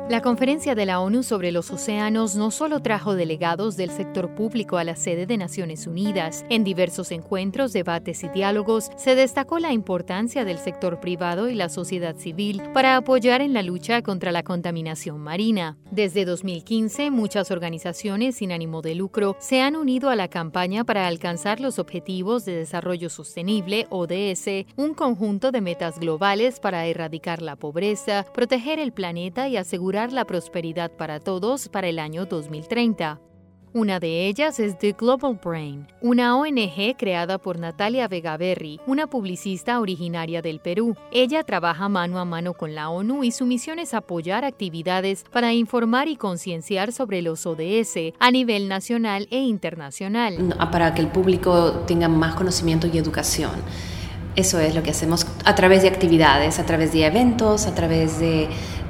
La Conferencia de la ONU sobre los Océanos no solo trajo delegados del sector público a la sede de Naciones Unidas. En diversos encuentros, debates y diálogos se destacó la importancia del sector privado y la sociedad civil para apoyar en la lucha contra la contaminación marina. Desde 2015, muchas organizaciones sin ánimo de lucro se han unido a la campaña para alcanzar los Objetivos de Desarrollo Sostenible, ODS, un conjunto de metas globales para erradicar la pobreza, proteger el planeta y asegurar la prosperidad para todos para el año 2030. Una de ellas es The Global Brain, una ONG creada por Natalia Vegaberri, una publicista originaria del Perú. Ella trabaja mano a mano con la ONU y su misión es apoyar actividades para informar y concienciar sobre los ODS a nivel nacional e internacional. Para que el público tenga más conocimiento y educación. Eso es lo que hacemos a través de actividades, a través de eventos, a través de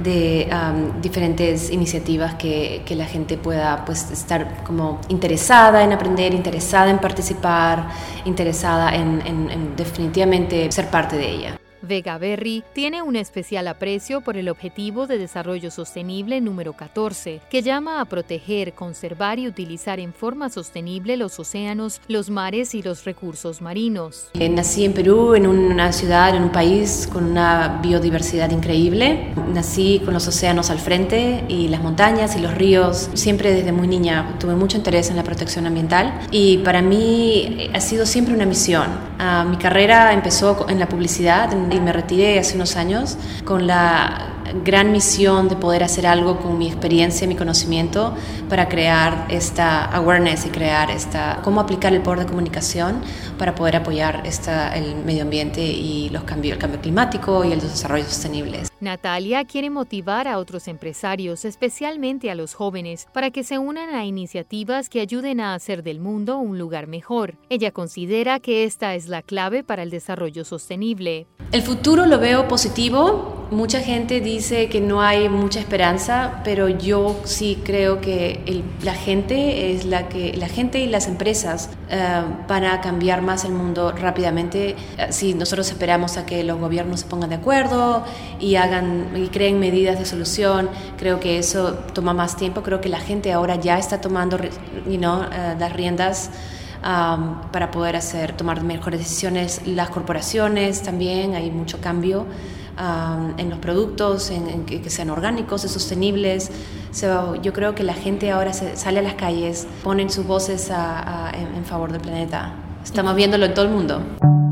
diferentes iniciativas que la gente pueda estar como interesada en aprender, interesada en participar, interesada en definitivamente ser parte de ella. Vegaberri tiene un especial aprecio por el Objetivo de Desarrollo Sostenible número 14, que llama a proteger, conservar y utilizar en forma sostenible los océanos, los mares y los recursos marinos. Nací en Perú, en una ciudad, en un país con una biodiversidad increíble. Nací con los océanos al frente y las montañas y los ríos. Siempre desde muy niña tuve mucho interés en la protección ambiental y para mí ha sido siempre una misión. Mi carrera empezó en la publicidad y me retiré hace unos años con la gran misión de poder hacer algo con mi experiencia, mi conocimiento para crear esta awareness y crear cómo aplicar el poder de comunicación para poder apoyar el medio ambiente y el cambio climático y el desarrollo sostenible. Natalia quiere motivar a otros empresarios, especialmente a los jóvenes, para que se unan a iniciativas que ayuden a hacer del mundo un lugar mejor. Ella considera que esta es la clave para el desarrollo sostenible. El futuro lo veo positivo. Mucha gente dice que no hay mucha esperanza, pero yo sí creo que la gente y las empresas van a cambiar más el mundo rápidamente. Si nosotros esperamos a que los gobiernos se pongan de acuerdo y creen medidas de solución, creo que eso toma más tiempo. Creo que la gente ahora ya está tomando las riendas para poder tomar mejores decisiones. Las corporaciones también, hay mucho cambio en los productos, en que sean orgánicos y sostenibles. Yo creo que la gente ahora sale a las calles, ponen sus voces en favor del planeta. Estamos viéndolo en todo el mundo.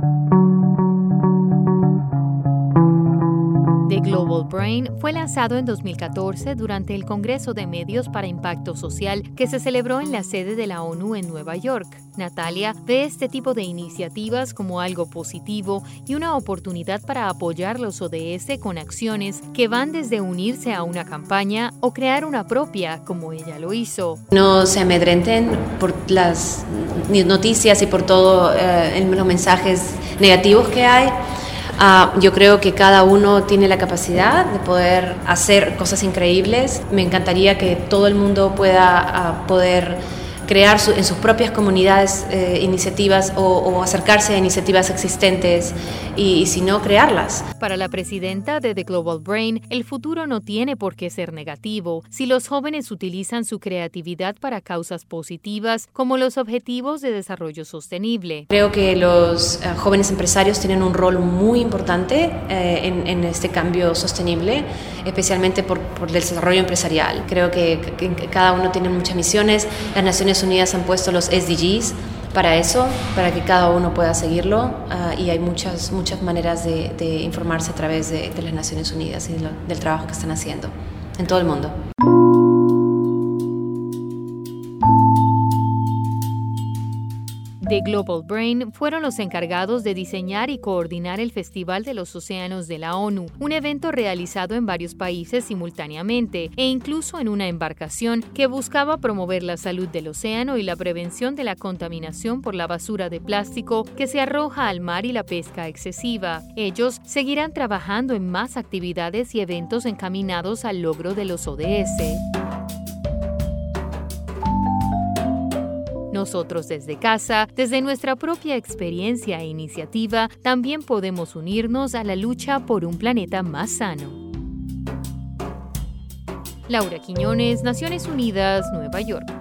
The Global Brain fue lanzado en 2014 durante el Congreso de Medios para Impacto Social que se celebró en la sede de la ONU en Nueva York. Natalia ve este tipo de iniciativas como algo positivo y una oportunidad para apoyar los ODS con acciones que van desde unirse a una campaña o crear una propia, como ella lo hizo. No se amedrenten por las noticias y por todos los mensajes negativos que hay. Yo creo que cada uno tiene la capacidad de poder hacer cosas increíbles. Me encantaría que todo el mundo pueda poder crear en sus propias comunidades iniciativas o acercarse a iniciativas existentes y si no, crearlas. Para la presidenta de The Global Brain, el futuro no tiene por qué ser negativo si los jóvenes utilizan su creatividad para causas positivas como los Objetivos de Desarrollo Sostenible. Creo que los jóvenes empresarios tienen un rol muy importante en este cambio sostenible, especialmente por el desarrollo empresarial. Creo que cada uno tiene muchas misiones. Las Naciones Unidas han puesto los SDGs para eso, para que cada uno pueda seguirlo y hay muchas maneras de informarse a través de las Naciones Unidas y del trabajo que están haciendo en todo el mundo. The Global Brain fueron los encargados de diseñar y coordinar el Festival de los Océanos de la ONU, un evento realizado en varios países simultáneamente e incluso en una embarcación que buscaba promover la salud del océano y la prevención de la contaminación por la basura de plástico que se arroja al mar y la pesca excesiva. Ellos seguirán trabajando en más actividades y eventos encaminados al logro de los ODS. Nosotros desde casa, desde nuestra propia experiencia e iniciativa, también podemos unirnos a la lucha por un planeta más sano. Laura Quiñones, Naciones Unidas, Nueva York.